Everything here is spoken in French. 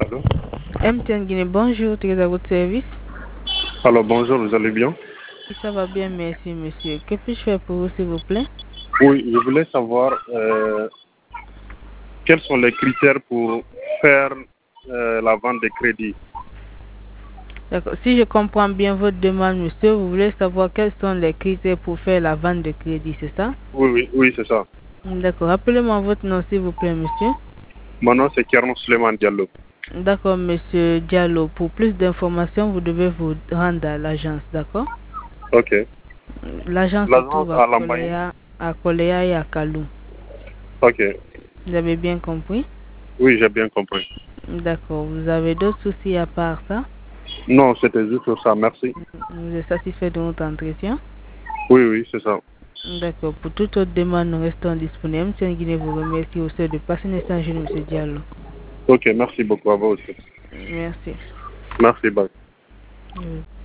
allô? MTN Guinée, bonjour, tu es à votre service? Alors, bonjour, vous allez bien? Oui, ça va bien, merci, monsieur. Que puis-je faire pour vous, s'il vous plaît? Oui, je voulais savoir quels sont les critères pour faire la vente de crédit. D'accord. Si je comprends bien votre demande, monsieur, vous voulez savoir quels sont les critères pour faire la vente de crédit, c'est ça? Oui, c'est ça. D'accord. Rappelez-moi votre nom, s'il vous plaît, monsieur. Mon nom, c'est Kerno Suleiman Diallo. D'accord, monsieur Diallo. Pour plus d'informations, vous devez vous rendre à l'agence, d'accord? Ok. L'agence se L'agence trouve à Lambaye. À Koleya et à Kalou. Ok. Vous avez bien compris? Oui, j'ai bien compris. D'accord. Vous avez d'autres soucis à part ça? Non, c'était juste ça, merci. Vous êtes satisfait de notre entretien? Oui, c'est ça. D'accord. Pour toute autre demande, nous restons disponibles. M. Guinée vous remercie au sein de passer un instant chez nous, M. Diallo. Ok, merci beaucoup à vous aussi. Merci. Merci, bye.